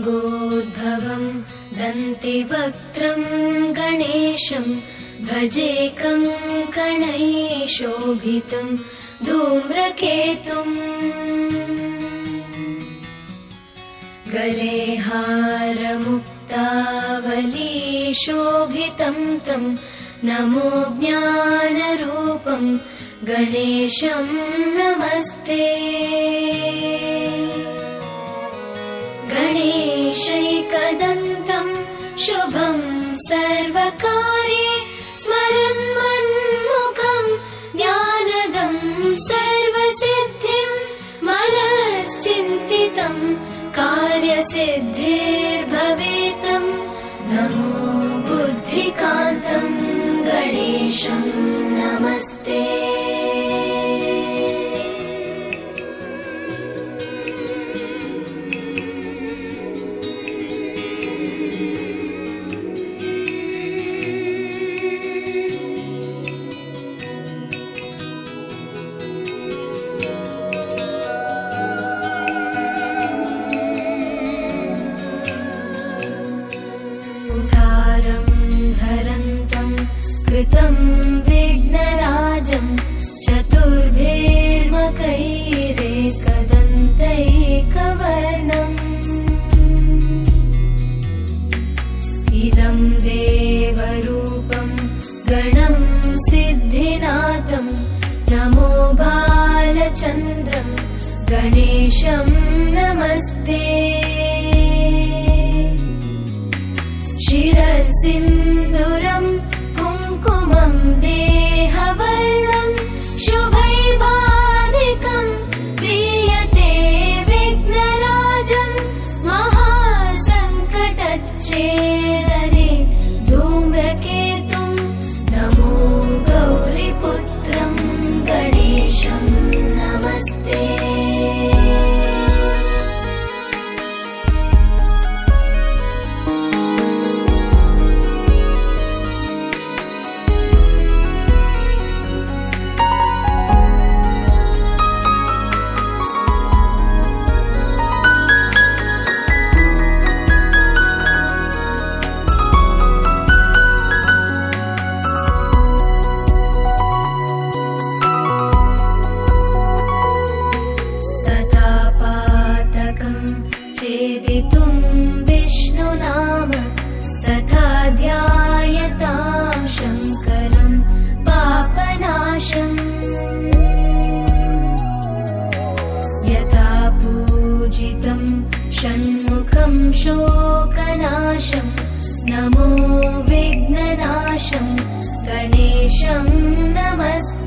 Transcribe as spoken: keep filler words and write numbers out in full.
गङ्गोद्भवं दन्तिवक्त्रं गणेशं भजे कङ्कणैशोभितं धूम्रकेतुम् गले हारमुक्तावलीशोभितं तं नमो ज्ञानरूपं गणेशं नमस्ते। गणेशैकदन्तं शुभं सर्वकार्ये स्मरन्मन्मुखं ज्ञानदं सर्वसिद्धिं मनश्चिन्तितं कार्यसिद्धिर्भवेतं नमो बुद्धिकान्तं गणेशं नमस्ते। धरन्तं कृतं विघ्नराजं चतुर्भीर्मकैरेकदन्तैकवर्णम् इदं देवरूपं गणं सिद्धिनाथं नमो बालचन्द्रं गणेशं नमस्ते। शिरसिन्दूरं कुङ्कुमं देहवर्णं शुभैबाधिकं प्रीयते विघ्नराजं महासङ्कटच्छेदने धूम्रकेतुं नमो गौरीपुत्रं गणेशं नमस्ते। चेदितुं विष्णुनाम तथा ध्यायतां शङ्करं पापनाशम् यथा पूजितं षण्मुखं शोकनाशं नमो विघ्ननाशं गणेशं नमस्ते।